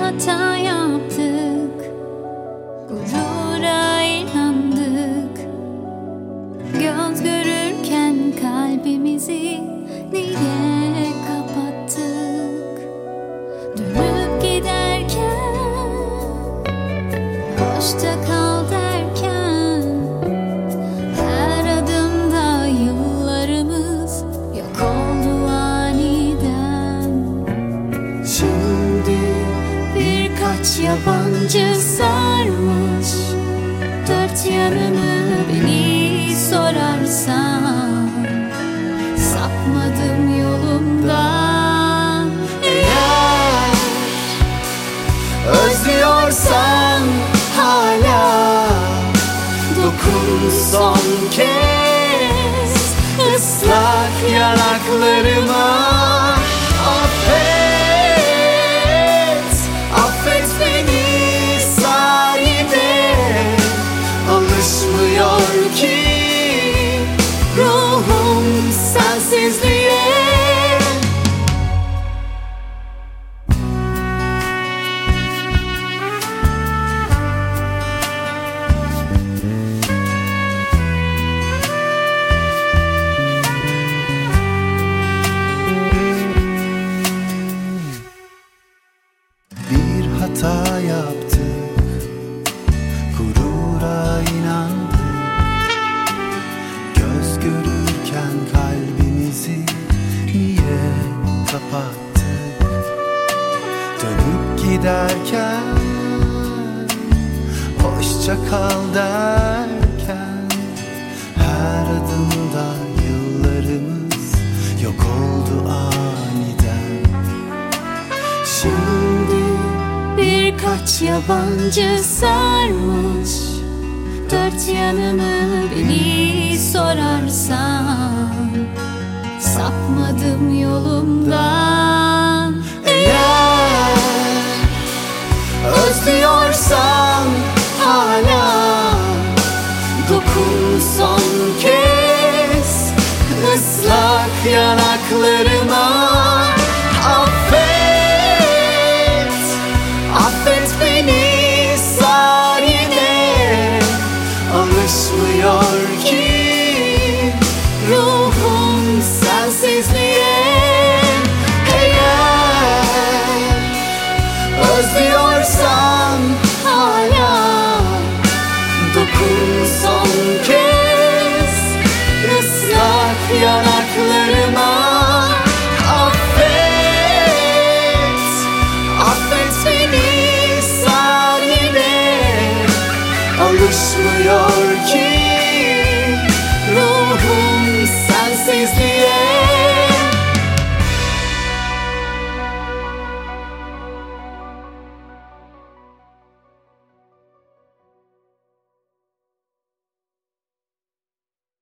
hata yaptık, gurura inandık. Göz görürken kalbimizi niye kapattık? Dönüp giderken, hoşça kal derken, her adımda yıllarımız yok oldu aniden. Şimdi birkaç yabancı sarmış dört yanımı, beni sorarsan sapmadım yolumdan. Eğer özlüyorsan hala, dokun son kez ıslak yanaklarıma. Affet beni sahiden, alışmıyor ki ruhum sensizliğe. Bir hata yaptık, gurura inandık. Göz görürken kalbimizi niye kapattık? Dönüp giderken, hoşça kal derken, her adımda yıllarımız yok oldu aniden. Şimdi Birkaç yabancı sarmış dört yanımı, beni sorarsan sapmadım yolumdan. eğer özlüyorsan hala, dokun son kez ıslak yanaklarıma. Affet beni sahiden, alışmıyor ki ruhum sensizliğe. Eğer özlüyorsan hala, dokun son kez ıslak yanaklarıma. Affet beni sahiden, alışmıyor